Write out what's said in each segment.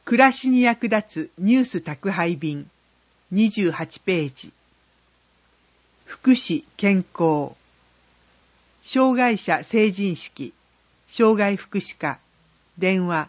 暮らしに役立つニュース宅配便28ページ。福祉健康。障害者成人式、障害福祉課、電話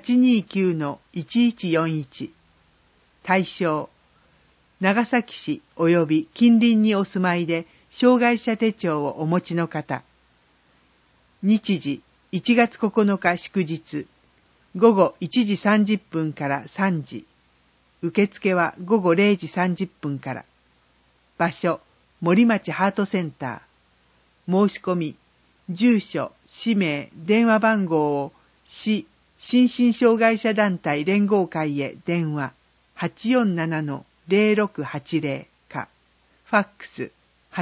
829-1141。対象、長崎市及び近隣にお住まいで障害者手帳をお持ちの方。日時1月9日祝日、午後1時30分から3時。受付は午後0時30分から。場所、森町ハートセンター。申し込み、住所、氏名、電話番号を市心身障害者団体連合会へ電話 847-0680 か、ファックス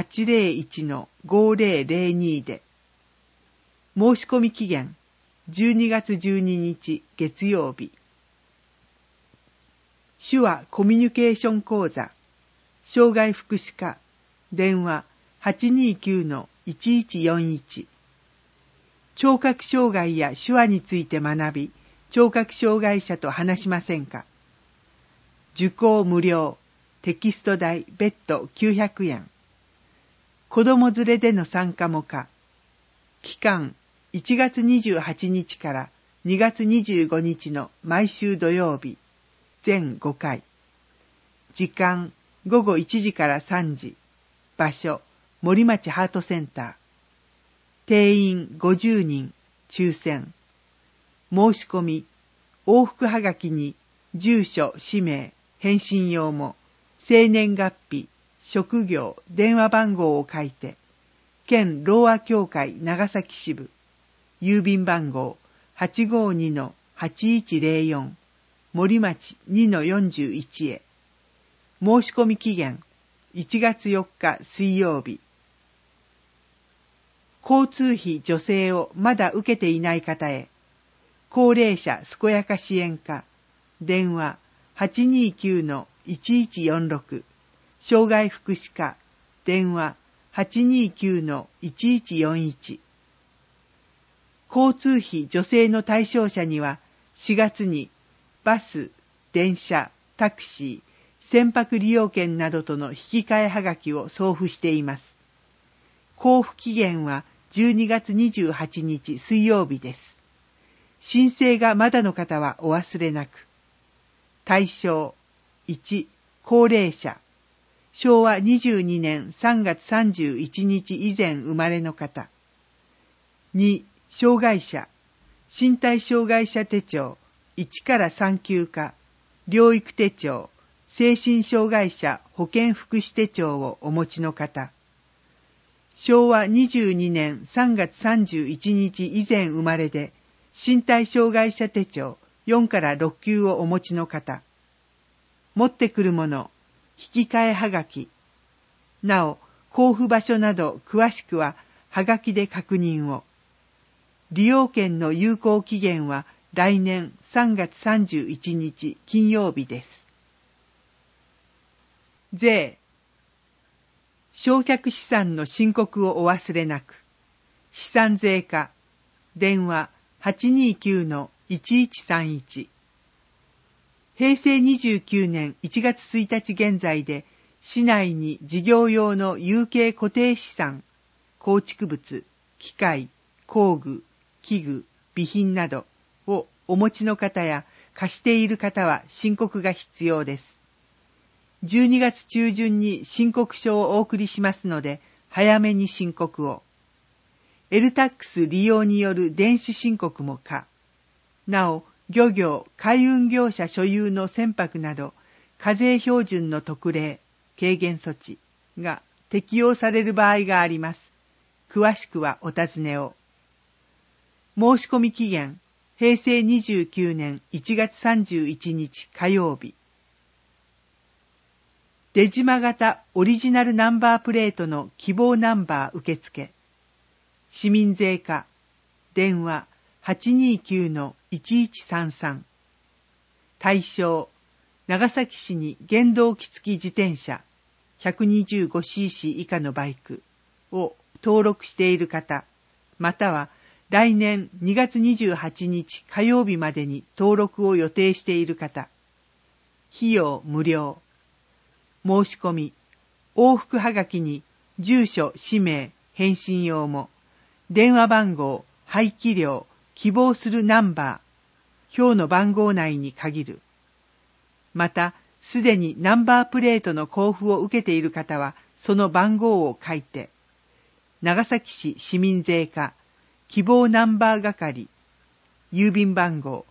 801-5002 で。申し込み期限、12月12日月曜日。手話コミュニケーション講座、障害福祉課、電話 829-1141。聴覚障害や手話について学び、聴覚障害者と話しませんか？受講無料、テキスト代別途900円。子供連れでの参加も可。期間、1月28日から2月25日の毎週土曜日、全5回。時間、午後1時から3時。場所、森町ハートセンター。定員50人、抽選。申し込み、往復はがきに、住所、氏名、返信用も、生年月日、職業、電話番号を書いて、県ろうあ協会長崎支部、郵便番号 852-8104、森町 2-41 へ。申し込み期限、1月4日水曜日。交通費助成をまだ受けていない方へ、高齢者健やか支援課、電話 829-1146、障害福祉課、電話 829-1141。交通費助成の対象者には、4月にバス、電車、タクシー、船舶利用券などとの引き換えはがきを送付しています。交付期限は12月28日水曜日です。申請がまだの方はお忘れなく。対象、1、高齢者。昭和22年3月31日以前生まれの方。2、障害者。身体障害者手帳、1から3級課、療育手帳、精神障害者保健福祉手帳をお持ちの方。昭和22年3月31日以前生まれで、身体障害者手帳4から6級をお持ちの方。持ってくるもの、引き換えはがき。なお、交付場所など詳しくははがきで確認を。利用券の有効期限は来年3月31日金曜日です。税。償却資産の申告をお忘れなく。資産税課、電話 829-1131。平成29年1月1日現在で、市内に事業用の有形固定資産、構築物、機械、工具、器具、備品などをお持ちの方や貸している方は申告が必要です。12月中旬に申告書をお送りしますので、早めに申告を。LTAX 利用による電子申告も可。なお、漁業、海運業者所有の船舶など、課税標準の特例、軽減措置が適用される場合があります。詳しくはお尋ねを。申し込み期限、平成29年1月31日火曜日。出島型オリジナルナンバープレートの希望ナンバー受付。市民税課、電話 829-1133。対象、長崎市に原動機付き自転車 125cc 以下のバイクを登録している方、または来年2月28日火曜日までに登録を予定している方、費用無料。申し込み、往復はがきに住所、氏名、返信用も、電話番号、廃棄料、希望するナンバー、表の番号内に限る。また、すでにナンバープレートの交付を受けている方は、その番号を書いて、長崎市市民税課、希望ナンバー係、郵便番号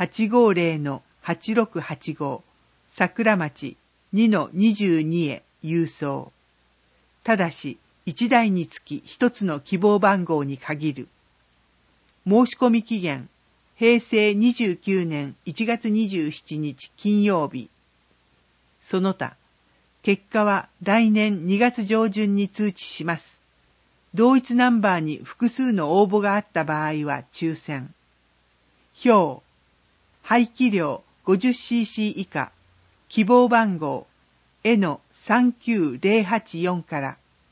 850-8685、桜町 2-22 へ郵送。ただし、1台につき1つの希望番号に限る。申し込み期限、平成29年1月27日金曜日。その他、結果は来年2月上旬に通知します。同一ナンバーに複数の応募があった場合は抽選。表、廃棄量 50cc 以下、希望番号 N39084 から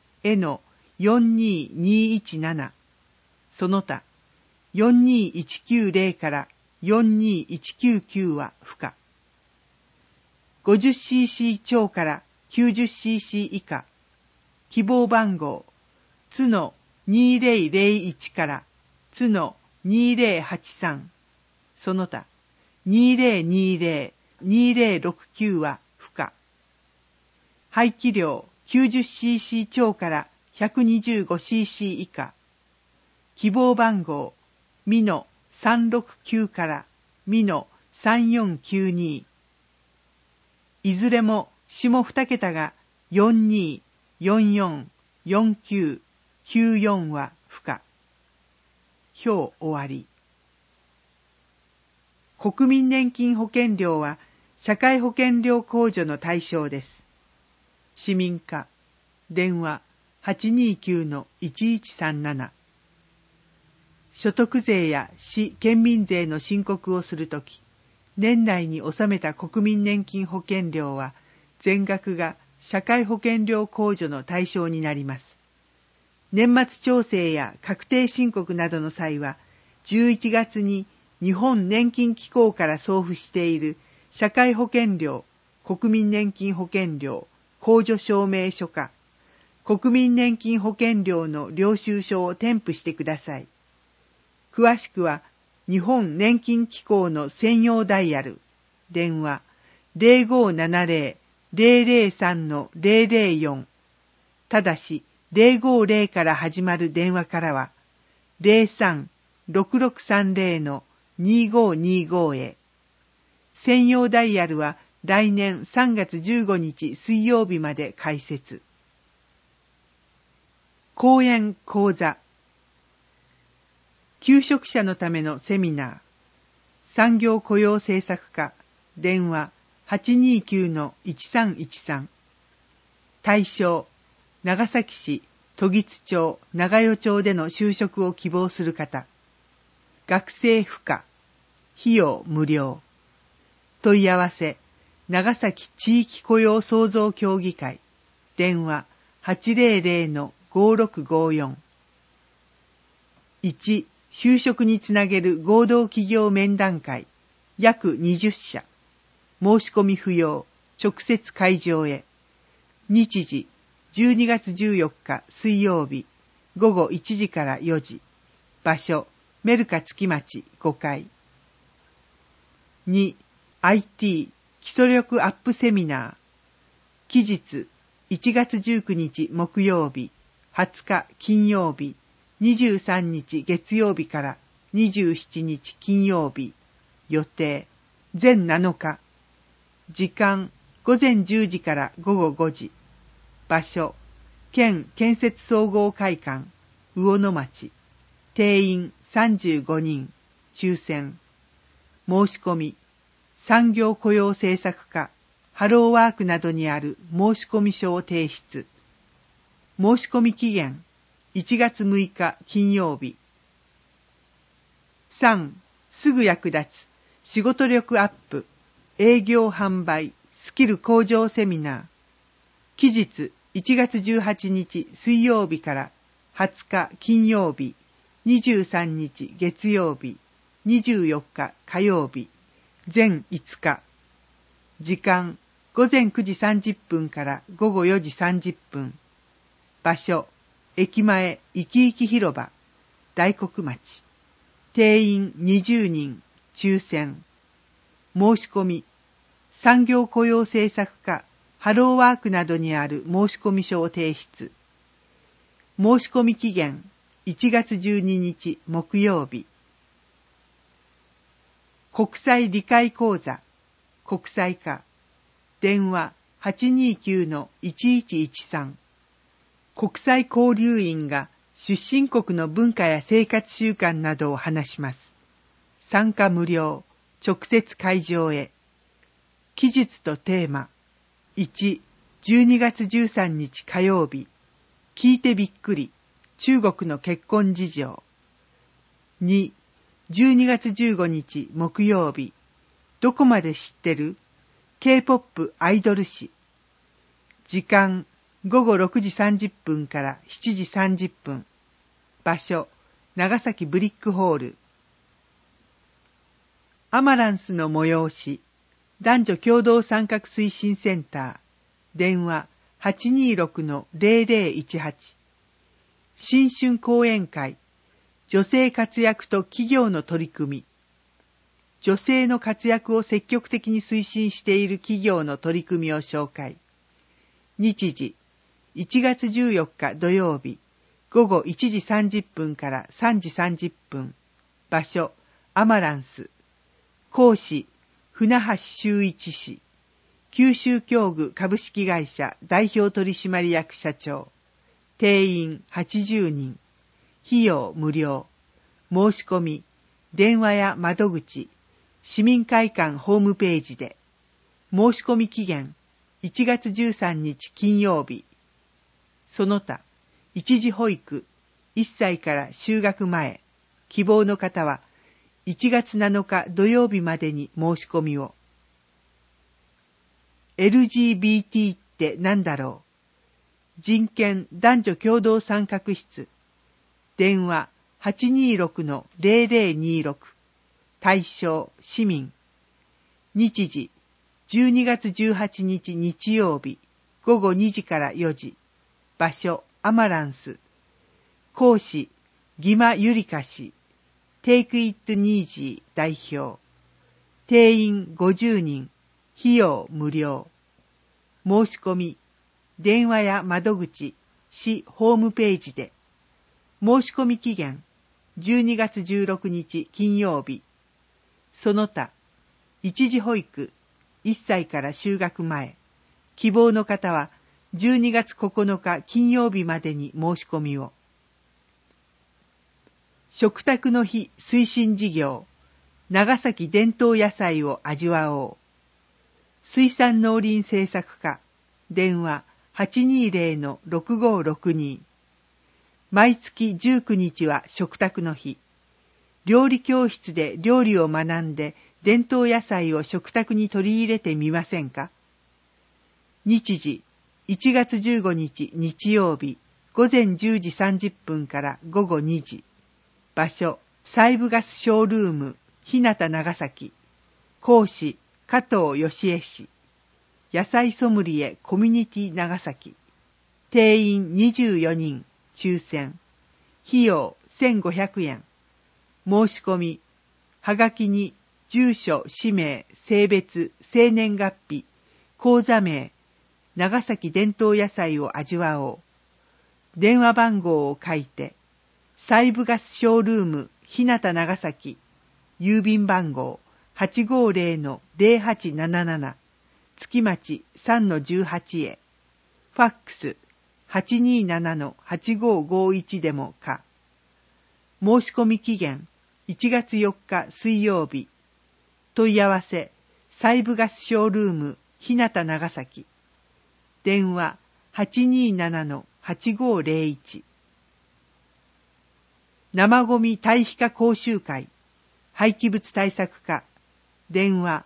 N42217、その他、42190から42199は不可。50cc 超から 90cc 以下、希望番号、つの2001からつの2083、その他、2020、2069は不可。排気量 90cc 超から 125cc 以下、希望番号、ミノ369からミノ3492、いずれも下2桁が42、44、49、94は不可。表終わり。国民年金保険料は社会保険料控除の対象です。市民課、電話 829-1137。所得税や市県民税の申告をするとき、年内に納めた国民年金保険料は全額が社会保険料控除の対象になります。年末調整や確定申告などの際は、11月に日本年金機構から送付している社会保険料、国民年金保険料、控除証明書か、国民年金保険料の領収書を添付してください。詳しくは、日本年金機構の専用ダイヤル、電話 0570-003-004、ただし050から始まる電話からは 03-6630-2525 へ。専用ダイヤルは来年3月15日水曜日まで開設。講演講座、求職者のためのセミナー、産業雇用政策課、電話 829-1313。対象、長崎市時津町長与町での就職を希望する方。学生不可、費用無料。問い合わせ、長崎地域雇用創造協議会、電話 800-5654。1、就職につなげる合同企業面談会、約20社。申し込み不要、直接会場へ。日時、12月14日水曜日、午後1時から4時。場所、メルカ月町5階。2、IT 基礎力アップセミナー。期日、1月19日木曜日、20日金曜日、23日月曜日から27日金曜日。予定、全7日。時間、午前10時から午後5時。場所、県建設総合会館、魚の町。定員35人。抽選。申し込み、産業雇用政策課、ハローワークなどにある申込書を提出。申し込み期限、1月6日金曜日。3. すぐ役立つ仕事力アップ営業販売スキル向上セミナー。期日1月18日水曜日から20日金曜日 23日月曜日、24日火曜日、全5日。時間、午前9時30分から午後4時30分。場所、駅前いきいき広場、大黒町。定員20人、抽選。申し込み、産業雇用政策課、ハローワークなどにある申込書を提出。申し込み期限、1月12日木曜日。国際理解講座、国際課。電話 829-1113。国際交流員が出身国の文化や生活習慣などを話します。参加無料、直接会場へ。記述とテーマ。1、12月13日火曜日。聞いてびっくり。中国の結婚事情。2、12月15日木曜日。どこまで知ってる？ K-POP アイドル誌。時間、午後6時30分から7時30分。場所、長崎ブリックホール。アマランスの催し、男女共同参画推進センター。電話 826-0018。新春講演会。女性活躍と企業の取り組み。女性の活躍を積極的に推進している企業の取り組みを紹介。日時、1月14日土曜日、午後1時30分から3時30分。場所、アマランス。講師、船橋修一氏。九州教具株式会社代表取締役社長。定員80人。費用無料。申し込み、電話や窓口、市民会館ホームページで。申し込み期限、1月13日金曜日。その他、一時保育、1歳から就学前、希望の方は、1月7日土曜日までに申し込みを。LGBT って何だろう？人権男女共同参画室。電話 826-0026。対象市民。日時12月18日日曜日午後2時から4時。場所アマランス。講師ギマユリカ氏。Take It Easy代表。定員50人。費用無料。申し込み、電話や窓口、市ホームページで。申し込み期限、12月16日金曜日。その他、一時保育、1歳から就学前。希望の方は、12月9日金曜日までに申し込みを。食卓の日推進事業、長崎伝統野菜を味わおう。水産農林政策課、電話 820-6562。毎月19日は食卓の日。料理教室で料理を学んで伝統野菜を食卓に取り入れてみませんか？日時、1月15日日曜日、午前10時30分から午後2時。場所、西部ガスショールーム、日向長崎。講師、加藤義恵氏。野菜ソムリエコミュニティ長崎。定員24人、抽選。費用1500円。申し込み。はがきに、住所、氏名、性別、生年月日、口座名、長崎伝統野菜を味わおう。電話番号を書いて、西部ガスショールーム、日向長崎。郵便番号 850-0877。月町 3-18 へ。ファックス 827-8551 でもか。申し込み期限1月4日水曜日。問い合わせ、西部ガスショールーム、日向長崎。電話 827-8501。生ゴミ堆肥化講習会、廃棄物対策課。電話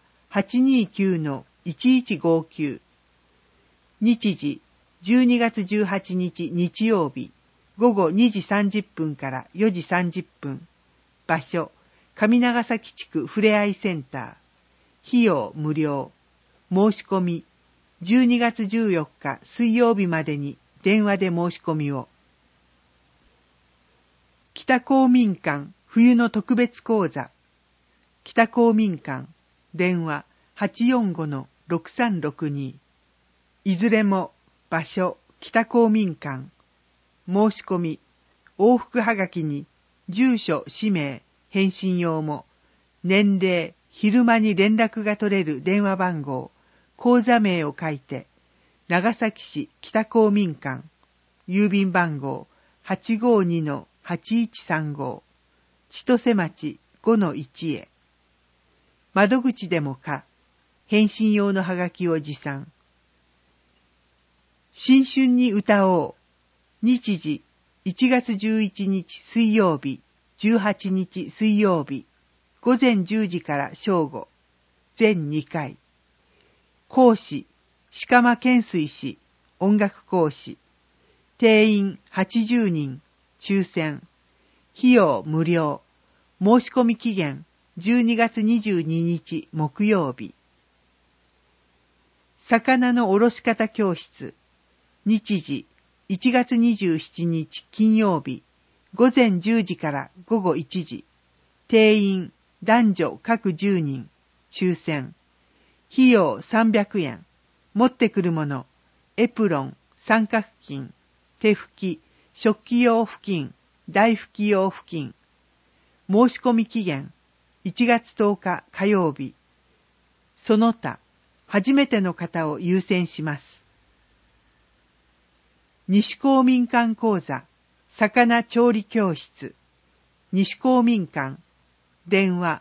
829-1159。日時12月18日日曜日午後2時30分から4時30分。場所、上長崎地区ふれあいセンター。費用無料。申し込み、12月14日水曜日までに電話で申し込みを。北公民館冬の特別講座。北公民館、電話 845-6362。いずれも場所、北公民館。申し込み、往復はがきに住所、氏名、返信用も、年齢、昼間に連絡が取れる電話番号、口座名を書いて、長崎市北公民館、郵便番号 852-8135、千歳町 5-1 へ。窓口でもか、返信用のはがきを持参。新春に歌おう。日時、1月11日水曜日、18日水曜日、午前10時から正午、全2回。講師、鹿間健水氏、音楽講師。定員80人、抽選。費用無料。申し込み期限、12月22日木曜日。魚のおろし方教室。日時、1月27日金曜日、午前10時から午後1時。定員、男女各10人、抽選。費用300円。持ってくるもの、エプロン、三角巾、手拭き、食器用布巾、台拭き用布巾。申し込み期限、1月10日火曜日。その他、初めての方を優先します。西公民館講座、魚調理教室。西公民館、電話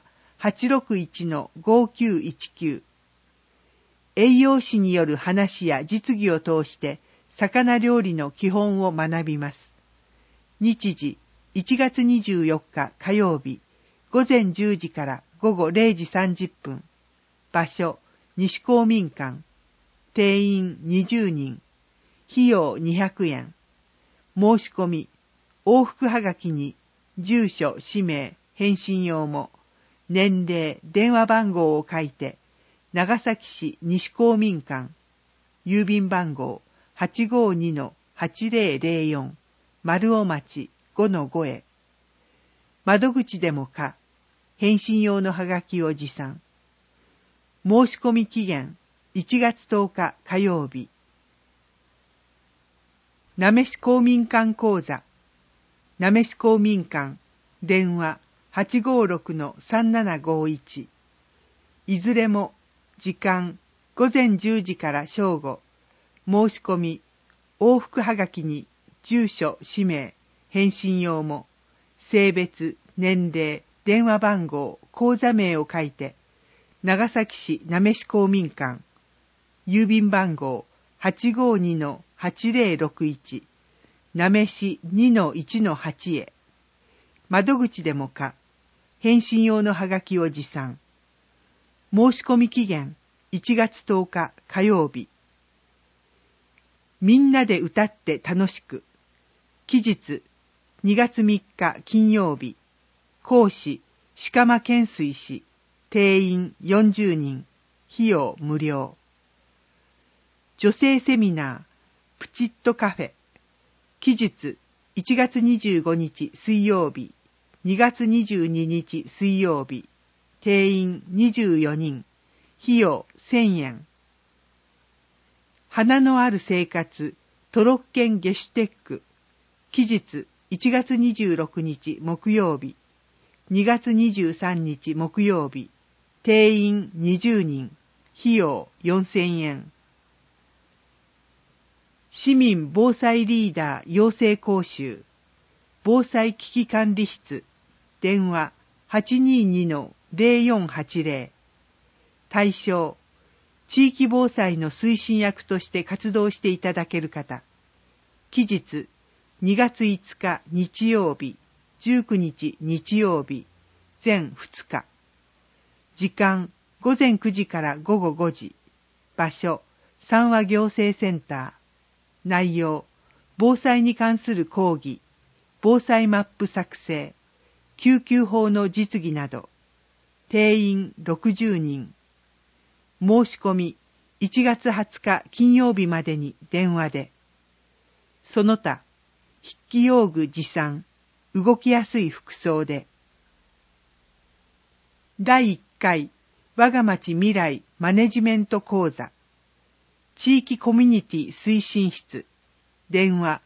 861-5919。栄養士による話や実技を通して、魚料理の基本を学びます。日時、1月24日火曜日、午前10時から午後0時30分。場所、西公民館。定員20人。費用200円。申し込み、往復はがきに、住所、氏名、返信用も、年齢、電話番号を書いて、長崎市西公民館、郵便番号 852-8004、丸尾町 5-5 へ。窓口でもか、返信用のはがきを持参。申し込み期限、1月10日火曜日。なめし公民館講座。なめし公民館、電話 856-3751。いずれも、時間、午前10時から正午。申し込み、往復はがきに、住所、氏名、返信用も、性別、年齢、電話番号、口座名を書いて、長崎市なめし公民館、郵便番号 852-8061、なめし 2-1-8 へ。窓口でもか、返信用のはがきを持参。申し込み期限、1月10日火曜日。みんなで歌って楽しく。期日、2月3日金曜日。講師、鹿間健水氏。定員40人。費用無料。女性セミナー、プチッとカフェ。期日、1月25日水曜日。2月22日水曜日。定員24人。費用1000円。花のある生活、トロッケンゲシュテック。期日、1月26日木曜日。2月23日木曜日。定員20人。費用4000円。市民防災リーダー養成講習。防災危機管理室。電話 822-0480。対象、地域防災の推進役として活動していただける方。期日、2月5日日曜日、19日日曜日、全2日。時間、午前9時から午後5時。場所、三和行政センター。内容、防災に関する講義、 防災マップ作成、救急法の実技など、定員60人。申し込み1月20日金曜日までに電話で。その他、筆記用具持参、動きやすい服装で。第1回我が町未来マネジメント講座、地域コミュニティ推進室、電話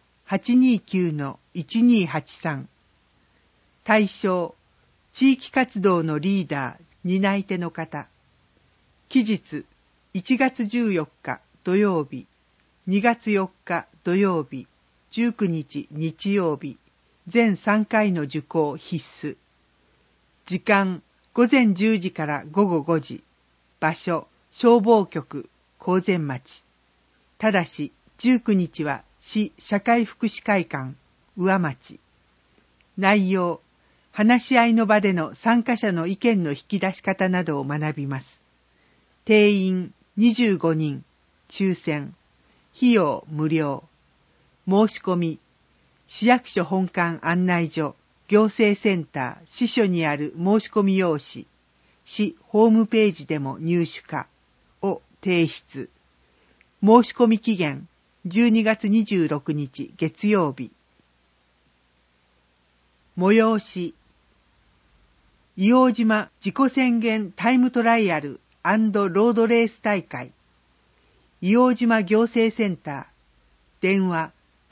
829-1283。対象、地域活動のリーダー、担い手の方。期日、1月14日土曜日、2月4日土曜日、19日日曜日、全3回の受講必須。時間、午前10時から午後5時。場所、消防局、公然町。ただし、19日は市社会福祉会館、宇和町。内容、話し合いの場での参加者の意見の引き出し方などを学びます。定員25人、抽選。費用無料。申し込み、市役所本館案内所、行政センター、支所にある申し込み用紙、市ホームページでも入手可を提出。申し込み期限、12月26日月曜日。催し、硫黄島自己宣言タイムトライアル&ロードレース大会。硫黄島行政センター。電話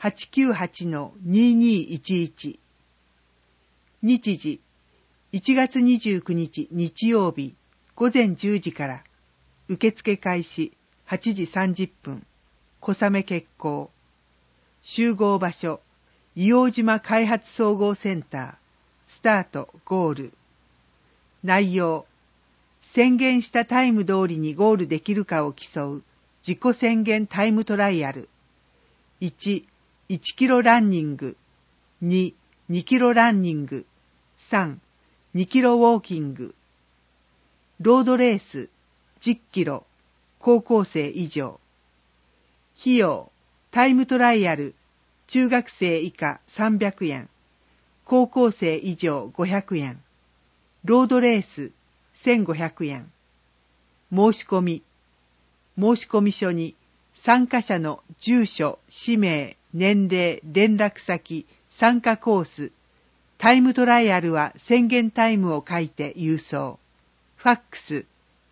898-2211。日時、1月29日日曜日午前10時から。受付開始8時30分。小雨決行。集合場所、硫黄島開発総合センター。スタート、ゴール。内容、宣言したタイム通りにゴールできるかを競う自己宣言タイムトライアル。1、1キロランニング。2、2キロランニング。3、2キロウォーキング。ロードレース、10キロ。高校生以上。費用、タイムトライアル、中学生以下300円。高校生以上500円。ロードレース1500円。申し込み。申込書に参加者の住所、氏名、年齢、連絡先、参加コース、タイムトライアルは宣言タイムを書いて郵送。ファックス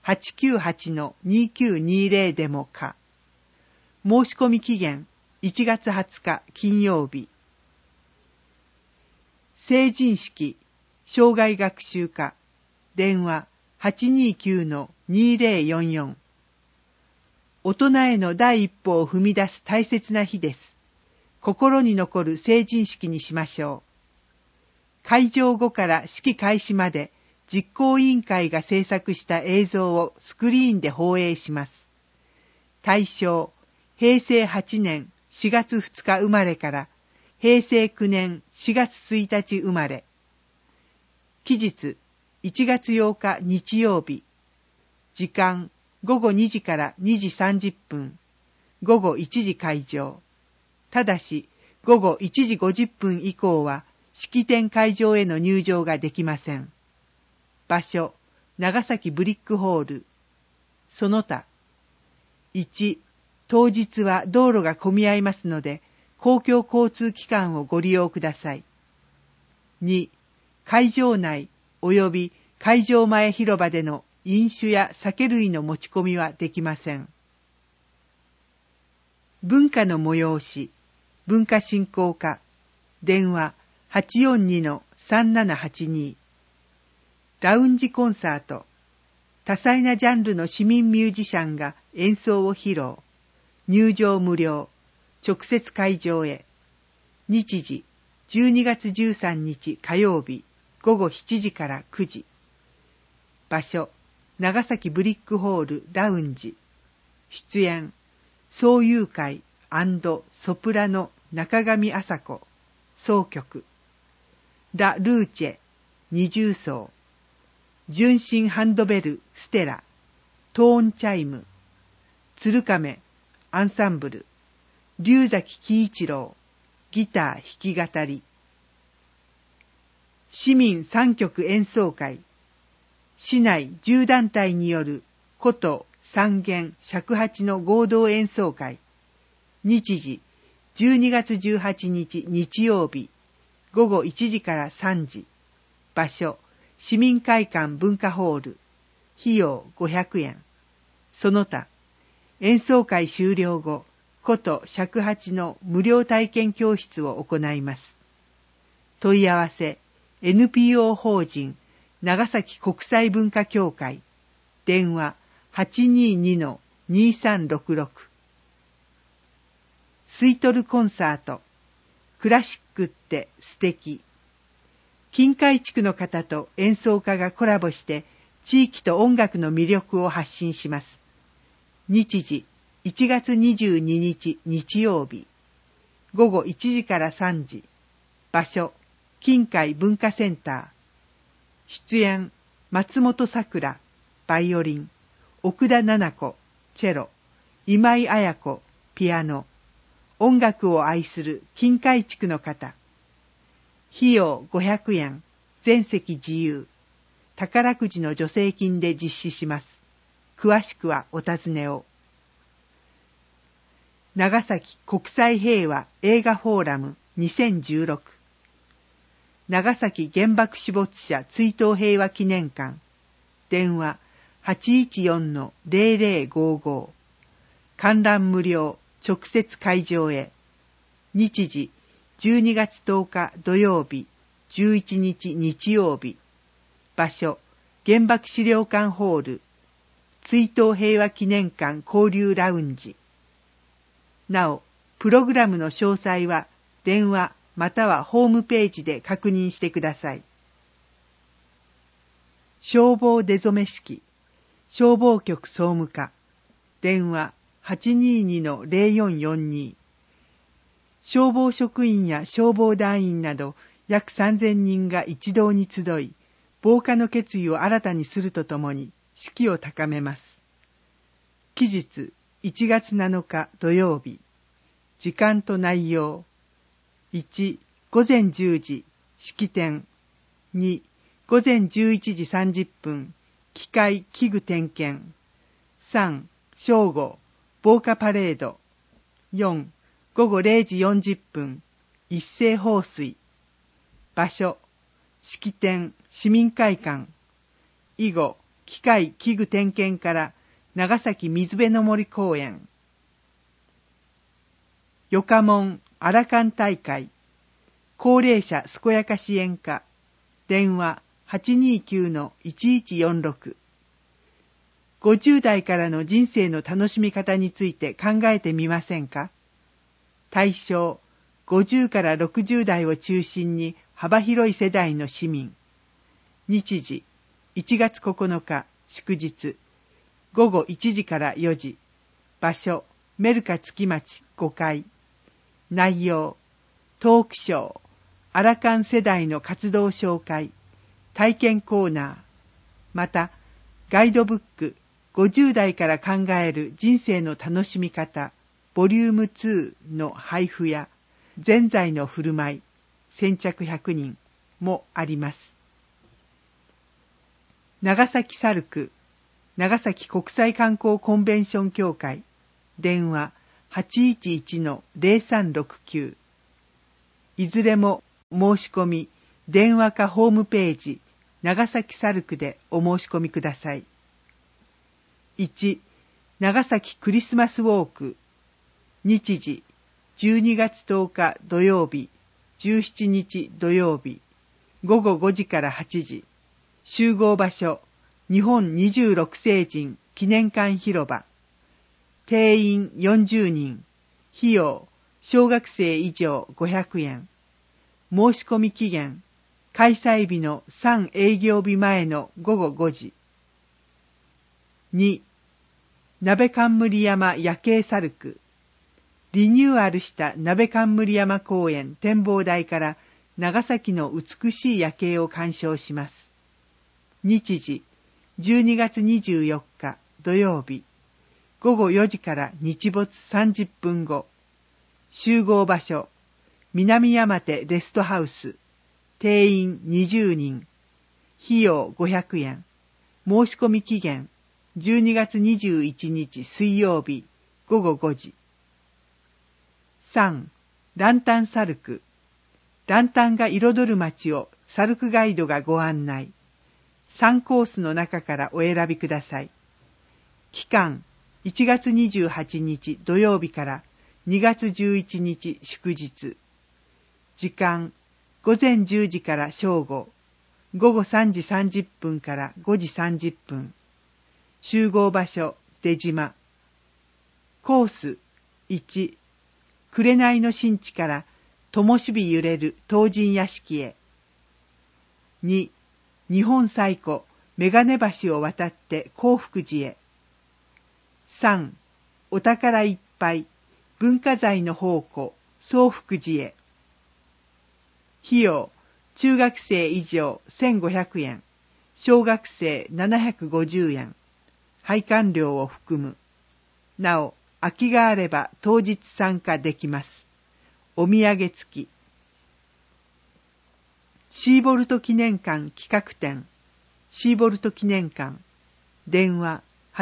898-2920 でも可。申し込み期限1月20日金曜日。成人式、障害学習課、電話 829-2044。大人への第一歩を踏み出す大切な日です。心に残る成人式にしましょう。会場後から式開始まで実行委員会が制作した映像をスクリーンで放映します。対象、平成8年4月2日生まれから平成9年4月1日生まれ。期日、1月8日日曜日。時間、午後2時から2時30分。午後1時開場。ただし、午後1時50分以降は、式典会場への入場ができません。場所、長崎ブリックホール。その他。1、当日は道路が混み合いますので、公共交通機関をご利用ください。2、会場内及び会場前広場での飲酒や酒類の持ち込みはできません。文化の催し、文化振興課、電話 842-3782。ラウンジコンサート、多彩なジャンルの市民ミュージシャンが演奏を披露。入場無料。直接会場へ。日時、12月13日火曜日、午後7時から9時。場所、長崎ブリックホールラウンジ。出演、総友会&ソプラノ中上麻子、総曲。ラ・ルーチェ、二重奏。純真ハンドベル、ステラ。トーンチャイム。鶴亀、アンサンブル。龍崎喜一郎、ギター弾き語り。 市民3局演奏会、市内10団体による古都三元尺八の合同演奏会、日時12月18日日曜日、午後1時から3時、場所市民会館文化ホール、費用500円。その他、演奏会終了後、古都尺八の無料体験教室を行います。問い合わせ、NPO 法人長崎国際文化協会、電話 822-2366。スイトルコンサート、クラシックって素敵。近海地区の方と演奏家がコラボして地域と音楽の魅力を発信します。日時1月22日日曜日、午後1時から3時、場所近海文化センター、出演松本さくらバイオリン、奥田奈々子チェロ、今井彩子ピアノ、音楽を愛する近海地区の方。費用500円、全席自由。宝くじの助成金で実施します。詳しくはお尋ねを。長崎国際平和映画フォーラム2016、長崎原爆死没者追悼平和記念館、電話 814-0055、観覧無料、直接会場へ。日時12月10日土曜日、11日日曜日、場所原爆資料館ホール、追悼平和記念館交流ラウンジ。なお、プログラムの詳細は電話またはホームページで確認してください。消防出初式、消防局総務課、電話 822-0442。消防職員や消防団員など約3000人が一堂に集い、防火の決意を新たにするとともに士気を高めます。期日1月7日土曜日、時間と内容。1、午前10時、式典。2、午前11時30分、機械器具点検。3、正午、防火パレード。4、午後0時40分、一斉放水。場所、式典、市民会館。以後、機械器具点検から長崎水辺の森公園。よかもんアラカン大会、高齢者健やか支援課、電話 829-1146。50代からの人生の楽しみ方について考えてみませんか？対象、50から60代を中心に幅広い世代の市民。日時、1月9日、祝日。午後1時から4時。場所、メルカ月町5階。内容、トークショー、アラカン世代の活動紹介、体験コーナー、また、ガイドブック、50代から考える人生の楽しみ方、ボリューム2の配布や、ぜんざいの振る舞い、先着100人もあります。長崎サルク、長崎国際観光コンベンション協会、電話 811-0369。いずれも申し込み、電話かホームページ、長崎サルクでお申し込みください。1、長崎クリスマスウォーク。日時、12月10日土曜日、17日土曜日、午後5時から8時。集合場所、日本26世人記念館広場。定員40人。費用、小学生以上500円。申し込み期限、開催日の3営業日前の午後5時。2、鍋冠山夜景サルク。リニューアルした鍋冠山公園展望台から長崎の美しい夜景を鑑賞します。日時、12月24日土曜日。午後4時から日没30分後。集合場所、南山手レストハウス。 定員20人。費用500円。申し込み期限12月21日水曜日午後5時。3. ランタンサルク。ランタンが彩る街をサルクガイドがご案内。3コースの中からお選びください。期間1月28日土曜日から2月11日祝日。時間午前10時から正午。午後3時30分から5時30分。集合場所、出島。コース1、紅の新地から灯火揺れる東神屋敷へ。2、日本最古、眼鏡橋を渡って興福寺へ。3、お宝いっぱい、文化財の宝庫、宗福寺へ。費用、中学生以上1500円、小学生750円、拝観料を含む。なお、空きがあれば当日参加できます。お土産付き。シーボルト記念館企画展、シーボルト記念館、電話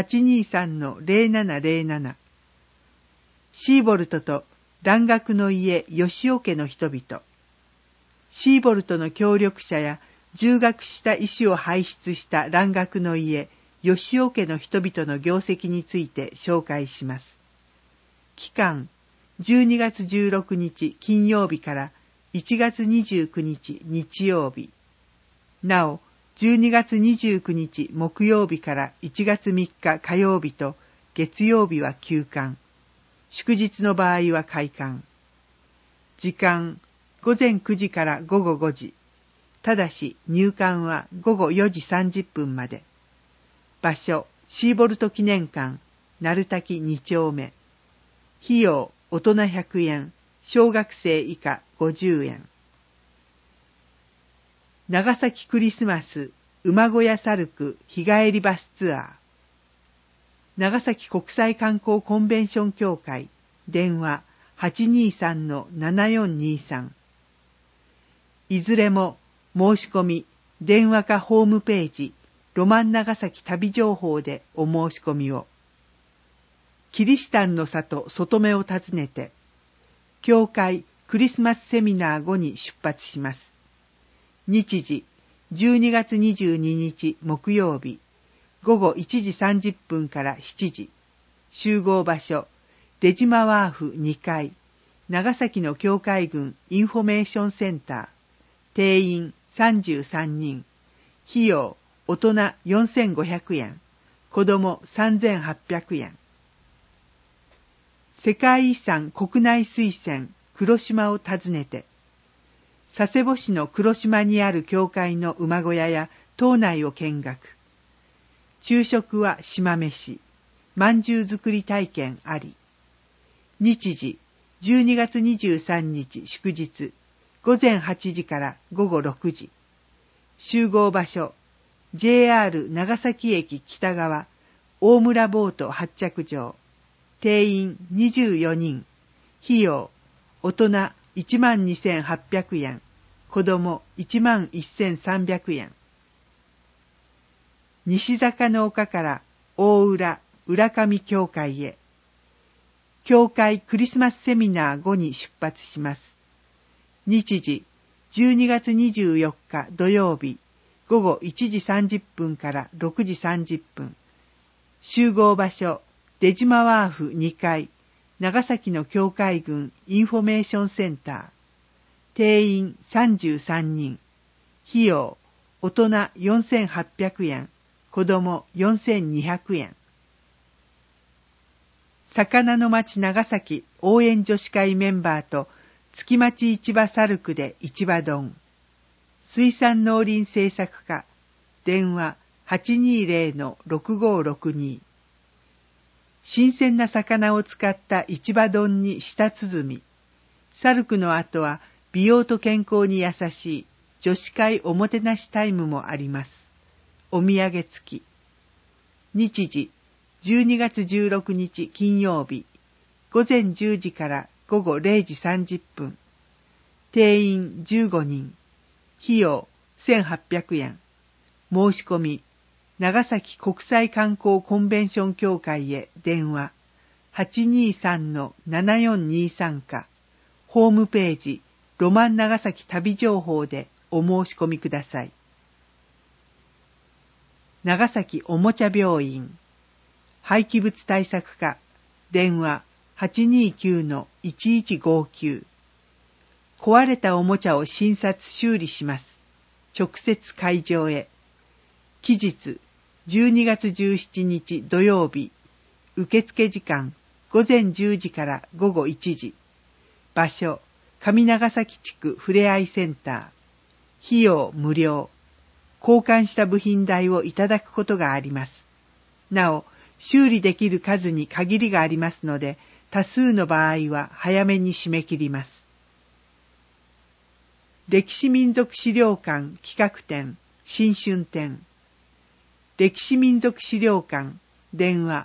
823-0707。シーボルトと蘭学の家吉尾家の人々。シーボルトの協力者や従学した医師を輩出した蘭学の家吉尾家の人々の業績について紹介します。期間12月16日金曜日から1月29日日曜日。なお、12月29日木曜日から1月3日火曜日と月曜日は休館。祝日の場合は開館。時間午前9時から午後5時。ただし入館は午後4時30分まで。場所、シーボルト記念館、鳴滝2丁目。費用、大人100円、小学生以下50円。長崎クリスマス、馬小屋サルク日帰りバスツアー。長崎国際観光コンベンション協会、電話 823-7423。いずれも申し込み、電話かホームページ、ロマン長崎旅情報でお申し込みを。キリシタンの里外目を訪ねて、教会クリスマスセミナー後に出発します。日時、12月22日木曜日、午後1時30分から7時。集合場所、出島ワーフ2階、長崎の教会群インフォメーションセンター。定員33人。費用、大人4500円。子供3800円。世界遺産国内推薦黒島を訪ねて、佐世保市の黒島にある教会の馬小屋や島内を見学。昼食は島飯、饅頭作り体験あり。日時、12月23日祝日、午前8時から午後6時。集合場所、JR 長崎駅北側、大村ボート発着場。定員24人。費用、大人12,800円。子供11,300円。西坂の丘から大浦浦上教会へ。教会クリスマスセミナー後に出発します。日時、12月24日土曜日、午後1時30分から6時30分。集合場所、出島ワーフ2階、長崎の教会群インフォメーションセンター。定員33人。費用、大人4,800円。子供4,200円。魚の町長崎応援女子会メンバーと月町市場サルクで市場丼。水産農林政策課。電話 820-6562。新鮮な魚を使った市場丼に舌鼓。サルクの後は美容と健康に優しい女子会おもてなしタイムもあります。お土産付き。日時、12月16日金曜日、午前10時から午後0時30分。定員15人。 費用1800円。申し込み、長崎国際観光コンベンション協会へ電話 823-7423 か、ホームページ、ロマン長崎旅情報でお申し込みください。長崎おもちゃ病院、廃棄物対策課、電話 829-1159。壊れたおもちゃを診察修理します。直接会場へ。期日、12月17日土曜日。受付時間、午前10時から午後1時。場所、上長崎地区ふれあいセンター。費用無料。交換した部品代をいただくことがあります。なお、修理できる数に限りがありますので、多数の場合は早めに締め切ります。歴史民族資料館企画展新春展。歴史民族資料館電話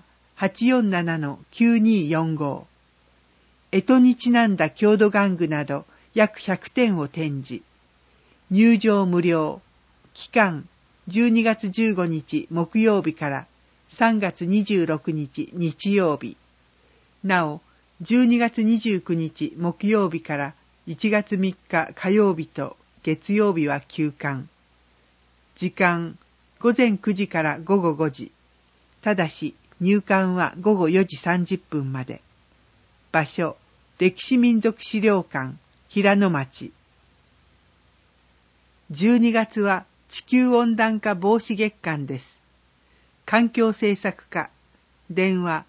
847-9245。干支にちなんだ郷土玩具など約100点を展示。入場無料。期間12月15日木曜日から3月26日日曜日。なお、12月29日木曜日から1月3日火曜日と月曜日は休館。時間、午前9時から午後5時。ただし、入館は午後4時30分まで。場所、歴史民族資料館、平野町。12月は地球温暖化防止月間です。環境政策課、電話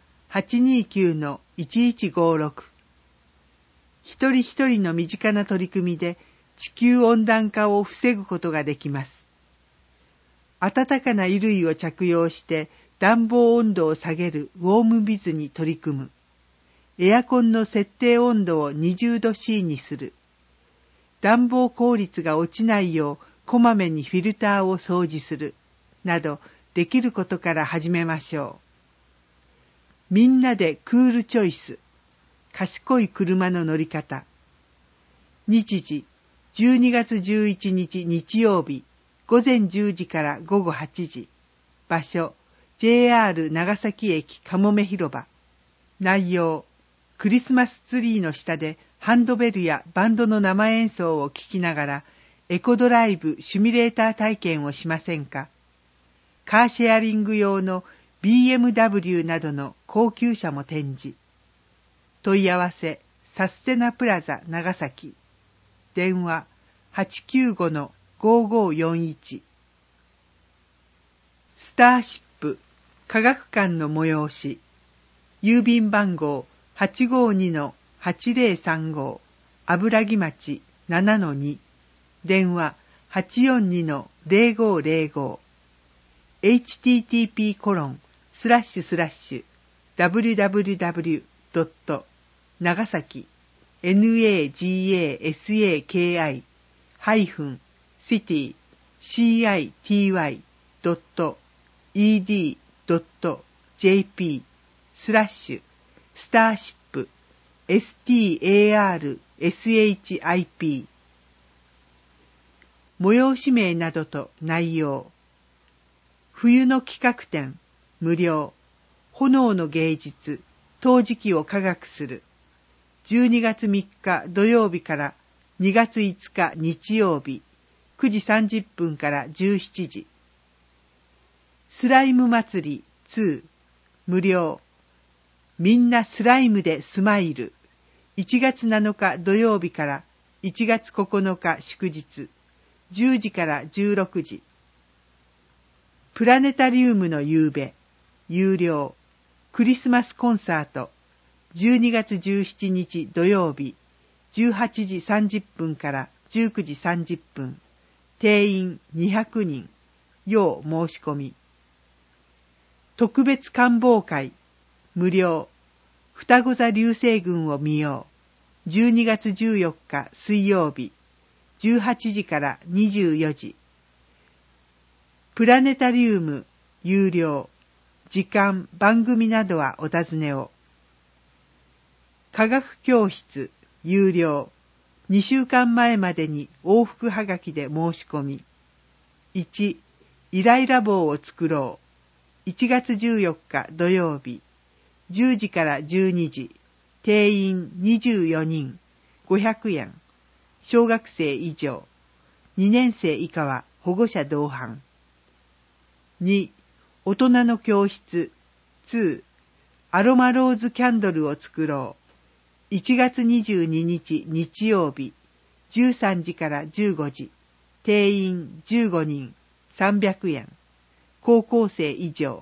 829-1156。一人一人の身近な取り組みで地球温暖化を防ぐことができます。暖かな衣類を着用して暖房温度を下げるウォームビズに取り組む。エアコンの設定温度を20度 C にする。暖房効率が落ちないようこまめにフィルターを掃除する。などできることから始めましょう。みんなでクールチョイス。賢い車の乗り方。日時、12月11日日曜日、午前10時から午後8時。場所、JR 長崎駅かもめ広場。内容、クリスマスツリーの下でハンドベルやバンドの生演奏を聴きながら、エコドライブシミュレーター体験をしませんか？カーシェアリング用の BMW などの高級車も展示。問い合わせ、サステナプラザ長崎。電話、895-5541。スターシップ、科学館の催し。郵便番号 852-8035。油木町 7-2。電話、842-0505。http://www. 長崎 nagasaki-city.edu.jp スラッシュスターシップ STARSHIP 催し名などと内容。冬の企画展無料。炎の芸術陶磁器を科学する。12月3日土曜日から2月5日日曜日9時30分から17時。スライム祭り2無料。みんなスライムでスマイル。1月7日土曜日から1月9日祝日10時から16時。プラネタリウムの夕べ有料。クリスマスコンサート12月17日土曜日18時30分から19時30分。定員200人。要申し込み。特別観望会無料。双子座流星群を見よう。12月14日水曜日18時から24時。プラネタリウム有料。時間、番組などはお尋ねを。科学教室有料。 2週間前までに往復はがきで申し込み。1、イライラ棒を作ろう。1月14日土曜日。10時から12時。定員24人。500円。小学生以上。2年生以下は保護者同伴。2、大人の教室。2、アロマローズキャンドルを作ろう。1月22日日曜日。13時から15時。定員15人。300円。高校生以上。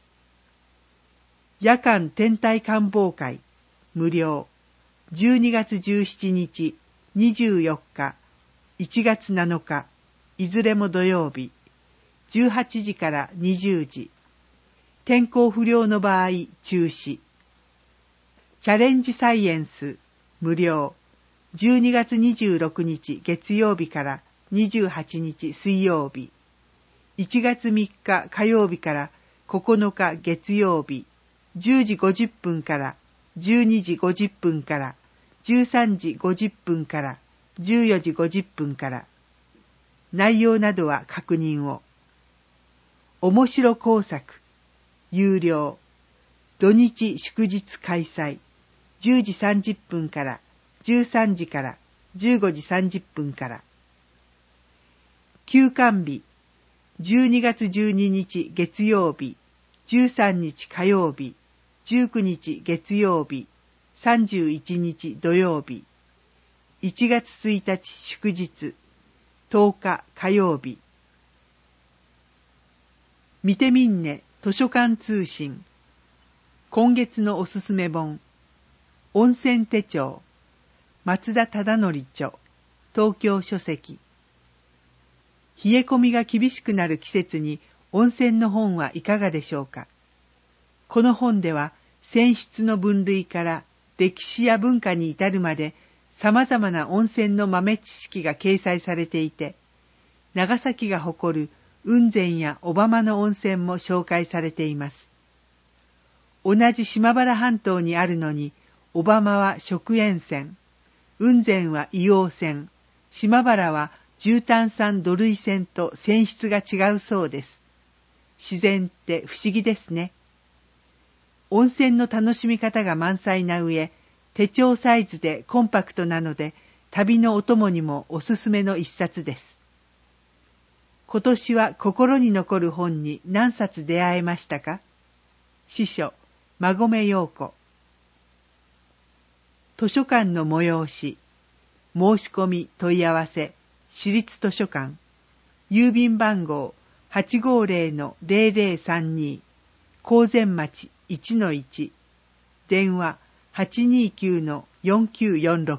夜間天体観望会。無料。12月17日、24日、1月7日、いずれも土曜日。18時から20時。天候不良の場合、中止。チャレンジサイエンス、無料。12月26日月曜日から28日水曜日。1月3日火曜日から9日月曜日。10時50分から12時50分から13時50分から14時50分から。内容などは確認を。面白工作。有料。土日祝日開催。10時30分から13時から15時30分から。休館日。12月12日月曜日。13日火曜日。19日月曜日。31日土曜日。1月1日祝日。10日火曜日。見てみんね図書館通信。今月のおすすめ本。温泉手帳。松田忠則著。東京書籍。冷え込みが厳しくなる季節に温泉の本はいかがでしょうか。この本では泉質の分類から歴史や文化に至るまで様々な温泉の豆知識が掲載されていて、長崎が誇る雲仙や小浜の温泉も紹介されています。同じ島原半島にあるのに、小浜は食塩泉、雲仙は硫黄泉、島原は重炭酸土塁泉と泉質が違うそうです。自然って不思議ですね。温泉の楽しみ方が満載な上、手帳サイズでコンパクトなので、旅のお供にもおすすめの一冊です。今年は心に残る本に何冊出会えましたか？司書、馬込陽子。図書館の催し、申し込み問い合わせ、市立図書館、郵便番号 850-0032、高善町 1-1、電話 829-4946。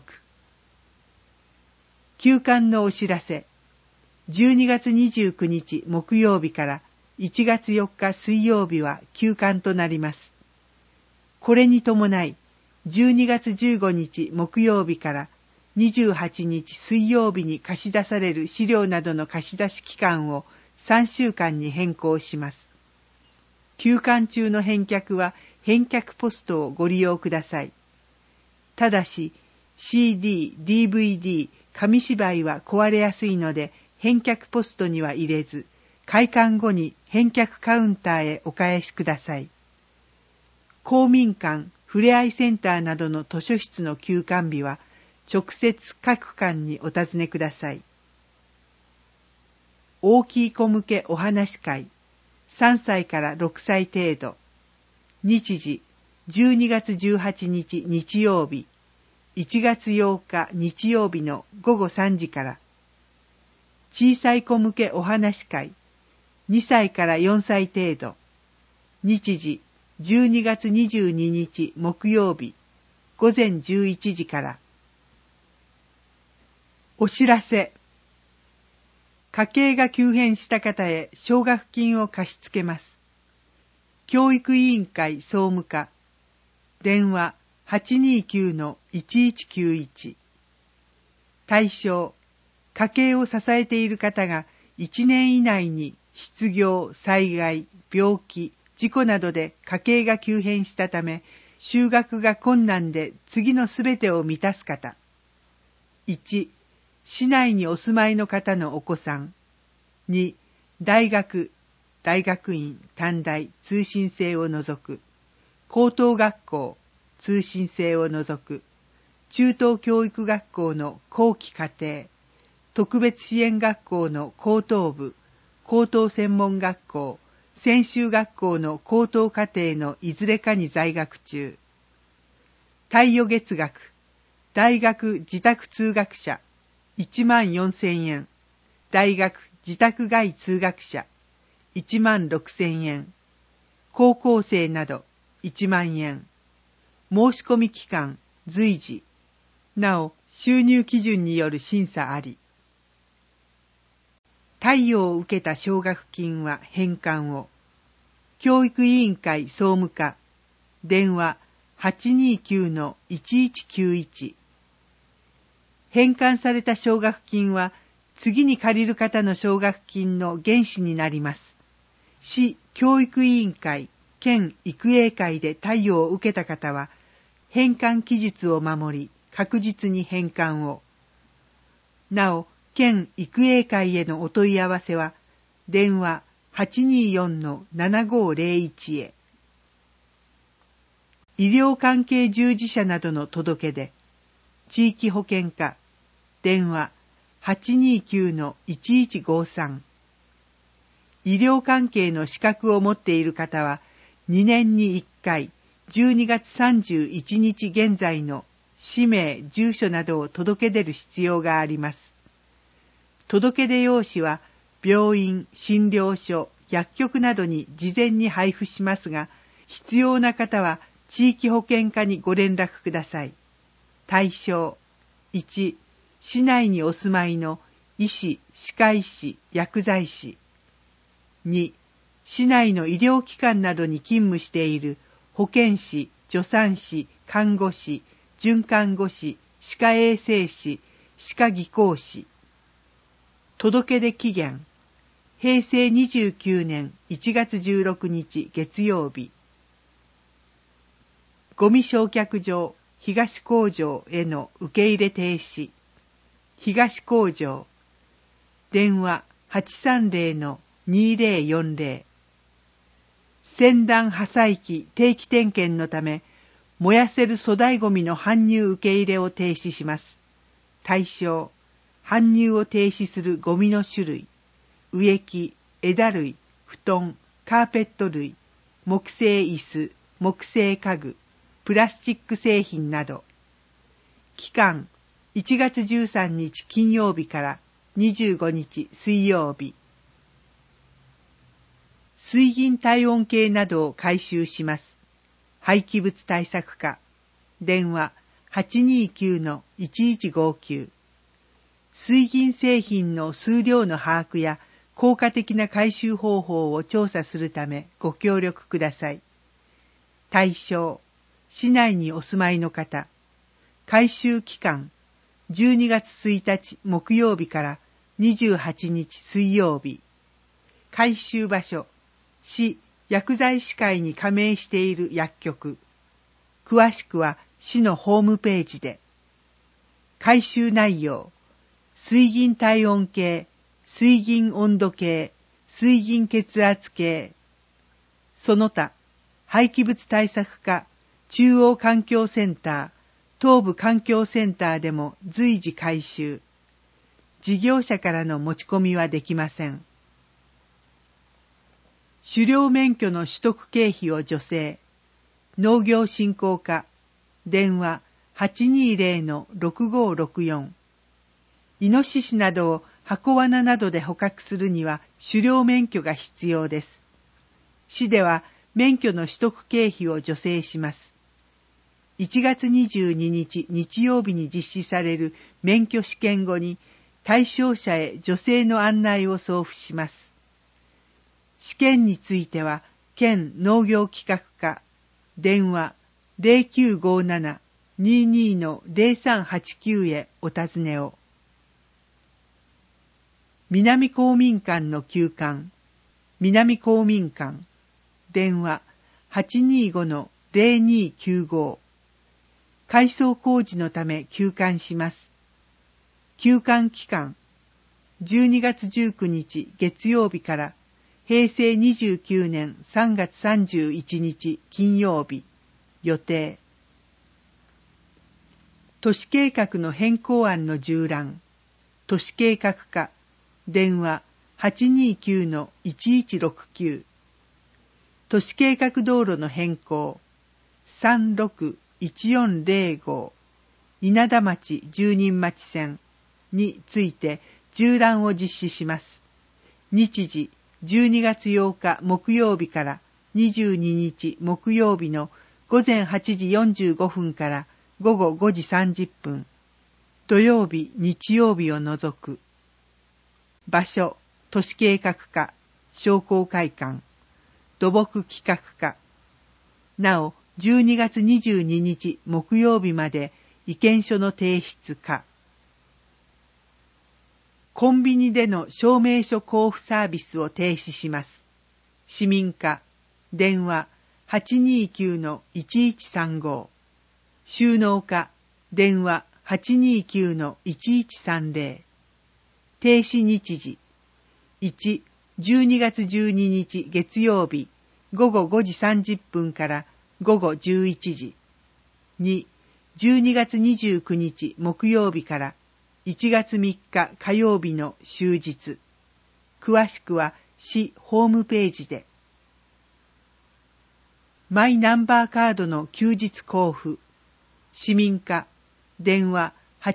休館のお知らせ。12月29日木曜日から1月4日水曜日は休館となります。これに伴い、12月15日木曜日から28日水曜日に貸し出される資料などの貸し出し期間を3週間に変更します。休館中の返却は返却ポストをご利用ください。ただし、CD、DVD、紙芝居は壊れやすいので、返却ポストには入れず、開館後に返却カウンターへお返しください。公民館、ふれあいセンターなどの図書室の休館日は、直接各館にお尋ねください。大きい子向けお話会、3歳から6歳程度。日時、12月18日日曜日、1月8日日曜日の午後3時から。小さい子向けお話会、2歳から4歳程度。日時、12月22日木曜日、午前11時から。お知らせ。家計が急変した方へ奨学金を貸し付けます。教育委員会総務課。電話 829-1191。対象。家計を支えている方が1年以内に失業、災害、病気、事故などで家計が急変したため、就学が困難で次のすべてを満たす方。 1、市内にお住まいの方のお子さん。2、大学、大学院、短大、通信制を除く。高等学校、通信制を除く。中等教育学校の後期課程。特別支援学校の高等部、高等専門学校、専修学校の高等課程のいずれかに在学中。貸与月額、大学自宅通学者、14,000円。大学自宅外通学者、16,000円。高校生など、1万円。申し込み期間、随時。なお、収入基準による審査あり。貸与を受けた奨学金は返還を。教育委員会総務課、電話 829-1191。返還された奨学金は、次に借りる方の奨学金の原資になります。市教育委員会、県育英会で貸与を受けた方は、返還期日を守り、確実に返還を。なお、県育英会へのお問い合わせは、電話 824-7501 へ。医療関係従事者などの届け出、地域保健課、電話 829-1153。医療関係の資格を持っている方は、2年に1回、12月31日現在の氏名、住所などを届け出る必要があります。届け出用紙は、病院、診療所、薬局などに事前に配布しますが、必要な方は地域保健課にご連絡ください。対象、1、市内にお住まいの医師、歯科医師、薬剤師。2、市内の医療機関などに勤務している保健師、助産師、看護師、准看護師、歯科衛生士、歯科技工士。届け出期限、平成29年1月16日月曜日。ゴミ焼却場東工場への受け入れ停止。東工場。電話 830-2040。先端破砕機定期点検のため、燃やせる粗大ゴミの搬入受け入れを停止します。対象、搬入を停止するゴミの種類、植木、枝類、布団、カーペット類、木製椅子、木製家具、プラスチック製品など。期間、1月13日金曜日から25日水曜日。水銀体温計などを回収します。廃棄物対策課。電話 829-1159。水銀製品の数量の把握や効果的な回収方法を調査するためご協力ください。対象、市内にお住まいの方。回収期間、12月1日木曜日から28日水曜日。回収場所、市薬剤師会に加盟している薬局。詳しくは市のホームページで。回収内容、水銀体温計、水銀温度計、水銀血圧計。その他、廃棄物対策課、中央環境センター、東部環境センターでも随時回収。事業者からの持ち込みはできません。狩猟免許の取得経費を助成。農業振興課。電話 820-6564。イノシシなどを箱罠などで捕獲するには狩猟免許が必要です。市では免許の取得経費を助成します。1月22日日曜日に実施される免許試験後に対象者へ助成の案内を送付します。試験については、県農業企画課、電話 0957-22-0389 へお尋ねを。南公民館の休館、南公民館、電話 825-0295。改装工事のため休館します。 休館期間、12月19日月曜日から平成29年3月31日金曜日、予定。都市計画の変更案の従覧、都市計画課、電話 829-1169、都市計画道路の変更、361405、稲田町十人町線について従覧を実施します。日時、12月8日木曜日から22日木曜日の午前8時45分から午後5時30分、土曜日、日曜日を除く。場所、都市計画課、商工会館、土木企画課。なお、12月22日木曜日まで意見書の提出可。コンビニでの証明書交付サービスを停止します。市民課、電話 829-1135。収納課、電話 829-1130。停止日時。1、12月12日月曜日、午後5時30分から午後11時。2、12月29日木曜日から1月3日火曜日の終日。詳しくは市ホームページで。マイナンバーカードの休日交付。市民課、電話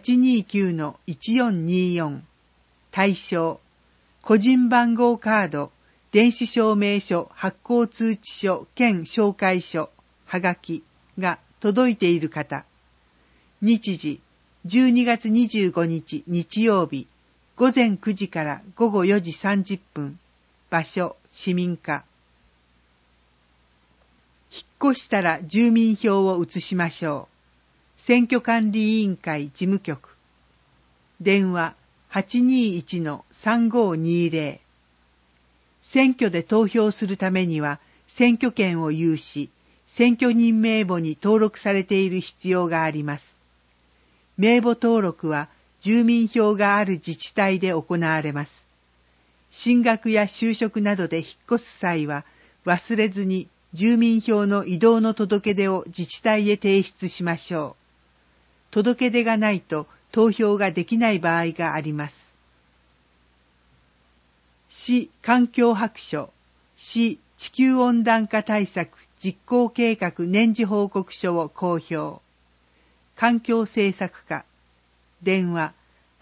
829-1424。対象、個人番号カード、電子証明書、発行通知書兼紹介書、はがきが届いている方。日時、12月25日日曜日、午前9時から午後4時30分。場所、市民課。引っ越したら住民票を移しましょう。選挙管理委員会事務局。電話 821-3520。選挙で投票するためには選挙権を有し、選挙人名簿に登録されている必要があります。名簿登録は住民票がある自治体で行われます。進学や就職などで引っ越す際は忘れずに住民票の移動の届け出を自治体へ提出しましょう。届け出がないと投票ができない場合があります。市環境白書、市地球温暖化対策実行計画年次報告書を公表。環境政策課、電話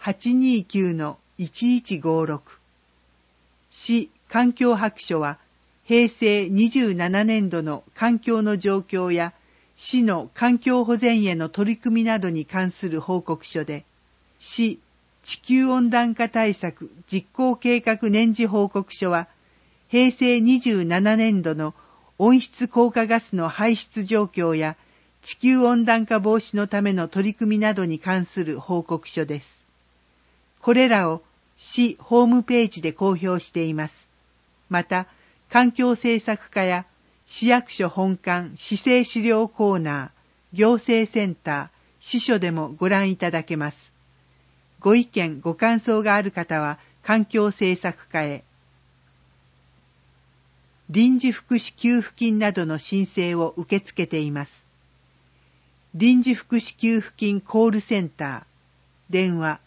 829-1156。市環境白書は平成27年度の環境の状況や市の環境保全への取り組みなどに関する報告書で、市地球温暖化対策実行計画年次報告書は、平成27年度の温室効果ガスの排出状況や地球温暖化防止のための取り組みなどに関する報告書です。これらを市ホームページで公表しています。また、環境政策課や市役所本館市政資料コーナー、行政センター、支所でもご覧いただけます。ご意見、ご感想がある方は環境政策課へ。臨時福祉給付金などの申請を受け付けています。臨時福祉給付金コールセンター、電話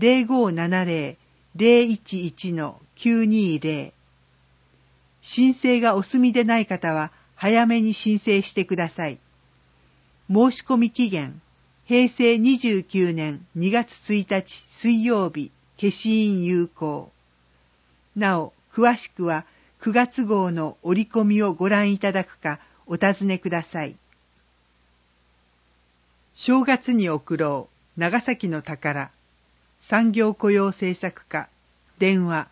0570-011-920。申請がお済みでない方は早めに申請してください。申し込み期限、平成29年2月1日水曜日、消印有効。なお、詳しくは9月号の折り込みをご覧いただくかお尋ねください。正月に送ろう、長崎の宝。産業雇用政策課、電話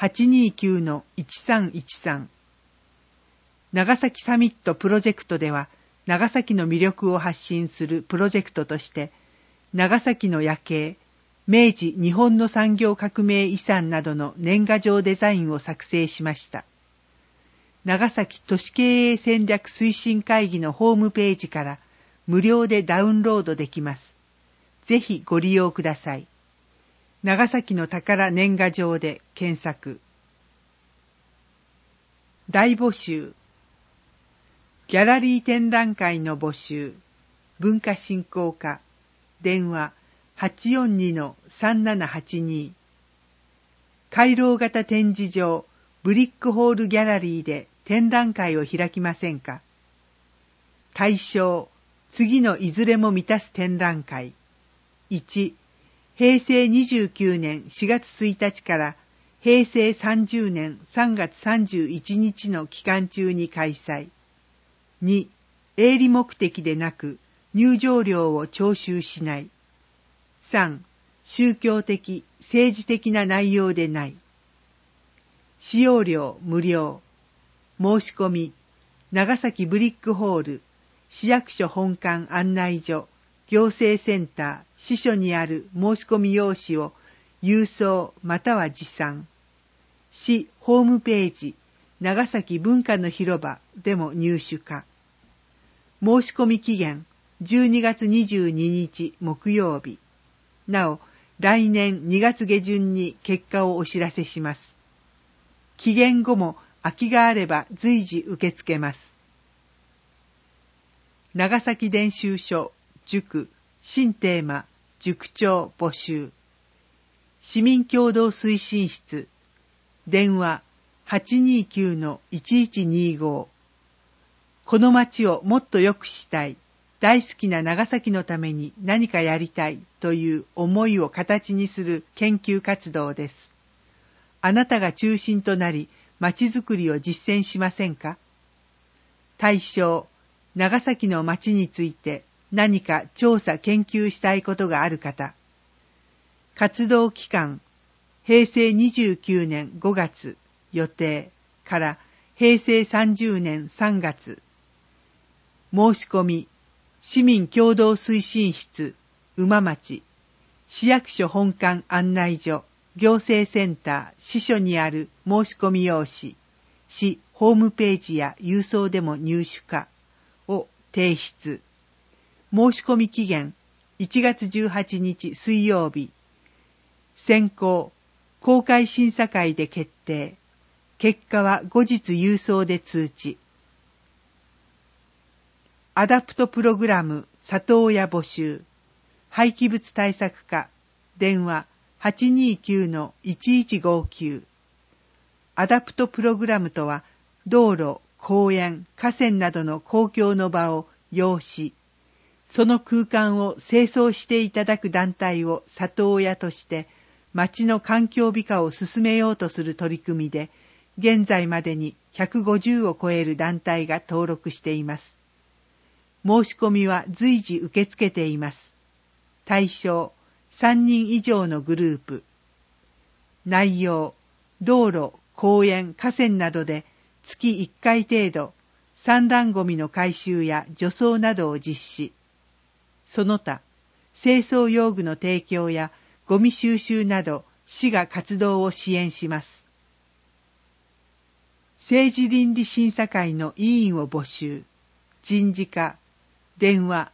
829-1313。長崎サミットプロジェクトでは、長崎の魅力を発信するプロジェクトとして、長崎の夜景、明治日本の産業革命遺産などの年賀状デザインを作成しました。長崎都市経営戦略推進会議のホームページから無料でダウンロードできます。ぜひご利用ください。 長崎の宝年賀状で検索。大募集。ギャラリー展覧会の募集。文化振興課。電話 842-3782。回廊型展示場ブリックホールギャラリーで展覧会を開きませんか。対象、次のいずれも満たす展覧会。1、平成29年4月1日から平成30年3月31日の期間中に開催。2、営利目的でなく入場料を徴収しない。3、宗教的、政治的な内容でない。使用料無料。申し込み、長崎ブリックホール、市役所本館案内所、行政センター、支所にある申し込み用紙を郵送または持参。市ホームページ、長崎文化の広場でも入手可。申し込み期限、12月22日木曜日。なお、来年2月下旬に結果をお知らせします。期限後も空きがあれば随時受け付けます。長崎伝習所塾新テーマ塾長募集。市民協同推進室電話 829-1125。この町をもっと良くしたい、大好きな長崎のために何かやりたいという思いを形にする研究活動です。あなたが中心となり町づくりを実践しませんか。対象、長崎の町について何か調査研究したいことがある方。活動期間、平成29年5月予定から平成30年3月。申し込み、市民協同推進室、馬町、市役所本館案内所、行政センター、支所にある申し込み用紙、市ホームページや郵送でも入手可を提出。申し込み期限、1月18日水曜日。選考、公開審査会で決定。結果は後日郵送で通知。アダプトプログラム里親募集。廃棄物対策課電話 829-1159。アダプトプログラムとは、道路、公園、河川などの公共の場を要し、その空間を清掃していただく団体を里親として、町の環境美化を進めようとする取り組みで、現在までに150を超える団体が登録しています。申し込みは随時受け付けています。対象、3人以上のグループ。内容、道路、公園、河川などで月1回程度、散乱ゴミの回収や除草などを実施。その他、清掃用具の提供やゴミ収集など、市が活動を支援します。政治倫理審査会の委員を募集。人事課、電話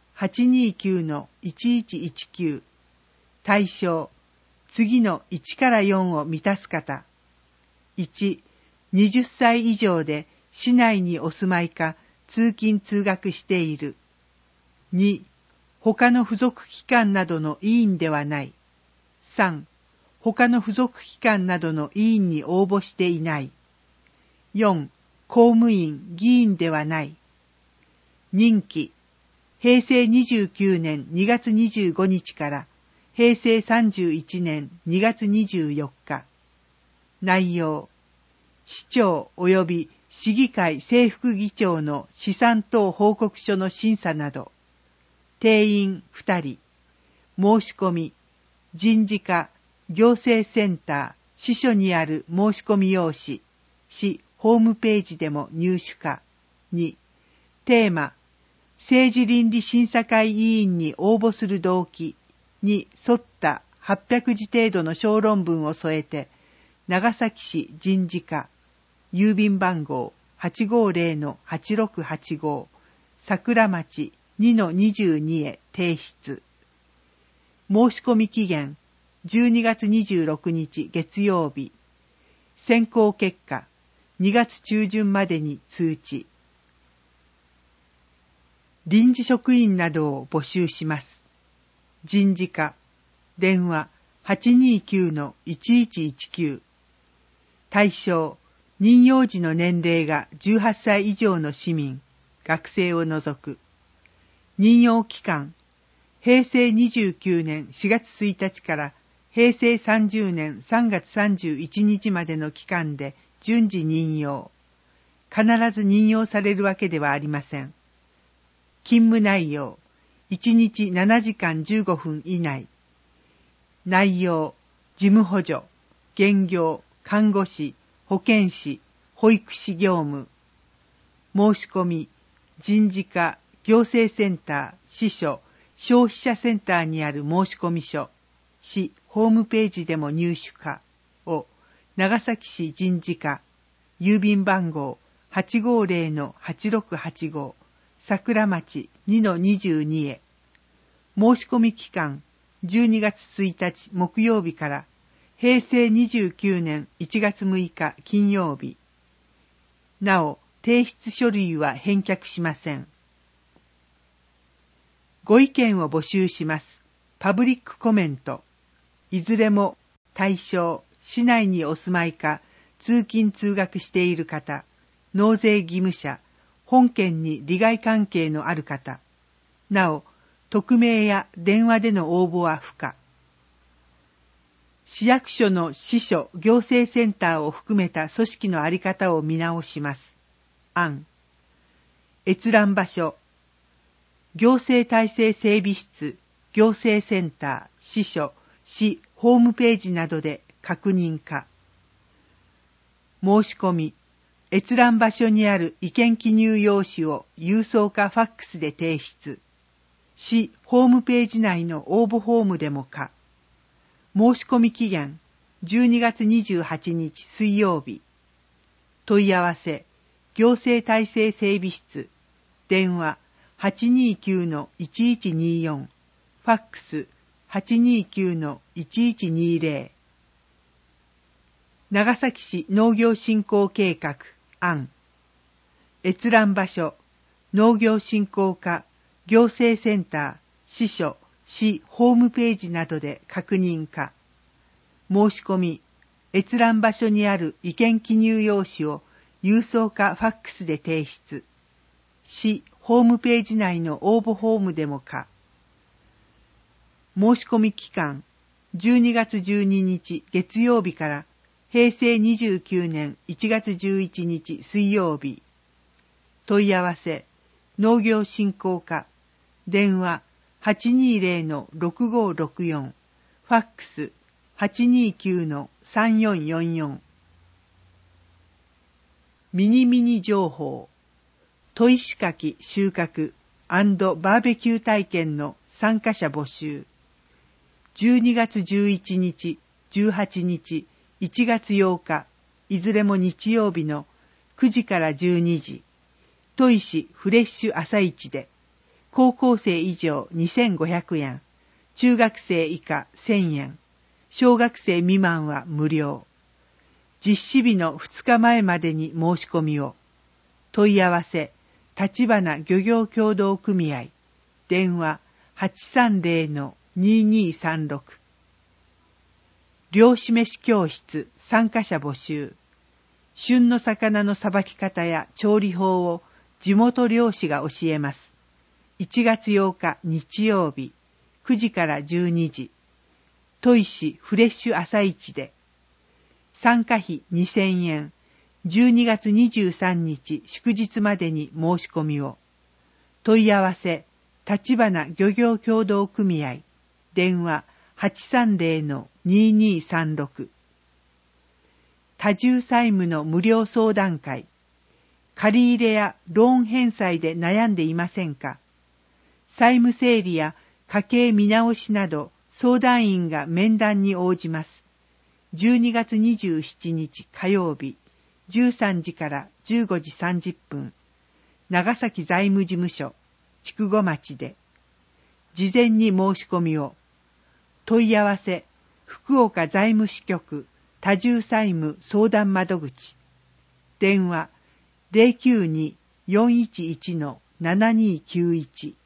829-1119。対象、次の1から4を満たす方。1、20歳以上で市内にお住まいか通勤通学している。2、他の付属機関などの委員ではない。3、他の付属機関などの委員に応募していない。4、公務員、議員ではない。任期、平成29年2月25日から平成31年2月24日。内容、市長及び市議会正副議長の資産等報告書の審査など。定員2人。申し込み、人事課、行政センター、支所にある申し込み用紙、市ホームページでも入手可。2、テーマ、政治倫理審査会委員に応募する動機に沿った800字程度の小論文を添えて、長崎市人事課、郵便番号 850-8685、桜町 2-22 へ提出。申し込み期限 12月26日月曜日。選考結果、2月中旬までに通知。臨時職員などを募集します。人事課、電話 829-1119。対象、任用時の年齢が18歳以上の市民、学生を除く。任用期間、平成29年4月1日から平成30年3月31日までの期間で順次任用。必ず任用されるわけではありません。勤務内容、1日7時間15分以内。内容、事務補助、兼業、看護師、保健師、保育士業務。申し込み、人事課、行政センター、支所、消費者センターにある申込書、市ホームページでも入手可を、長崎市人事課、郵便番号 850-8685、桜町 2-22 へ。申し込み期間、12月1日木曜日から平成29年1月6日金曜日。なお、提出書類は返却しません。ご意見を募集します。パブリックコメント。いずれも対象、市内にお住まいか、通勤通学している方、納税義務者、本県に利害関係のある方。なお、匿名や電話での応募は不可。市役所の支所行政センターを含めた組織の在り方を見直します。案。閲覧場所。行政体制整備室、行政センター、支所、市ホームページなどで確認可。申し込み。閲覧場所にある意見記入用紙を郵送かファックスで提出。市ホームページ内の応募フォームでも可。申し込み期限、12月28日水曜日。問い合わせ、行政体制整備室、電話 829-1124、ファックス 829-1120。長崎市農業振興計画案。閲覧場所、農業振興課、行政センター、支所、市ホームページなどで確認可。申し込み、閲覧場所にある意見記入用紙を郵送かファックスで提出。市ホームページ内の応募フォームでも可。申し込み期間、12月12日月曜日から平成29年1月11日水曜日。問い合わせ、農業振興課、電話 820-6564、ファックス 829-3444。ミニミニ情報。砥石かき収穫&バーベキュー体験の参加者募集。12月11日、18日、1月8日、いずれも日曜日の9時から12時、砥石フレッシュ朝市で、高校生以上2500円、中学生以下1000円、小学生未満は無料。実施日の2日前までに申し込みを。問い合わせ、立花漁業協同組合、電話 830-2236。漁師飯教室参加者募集。旬の魚のさばき方や調理法を地元漁師が教えます。1月8日日曜日、9時から12時、砥石フレッシュ朝市で。参加費2000円、12月23日祝日までに申し込みを。問い合わせ、立花漁業協同組合、電話 830-2236。多重債務の無料相談会。借り入れやローン返済で悩んでいませんか？債務整理や家計見直しなど相談員が面談に応じます。12月27日火曜日、13時から15時30分、長崎財務事務所、筑後町で。事前に申し込みを。問い合わせ、 福岡財務支局多重債務相談窓口。電話 092-411-7291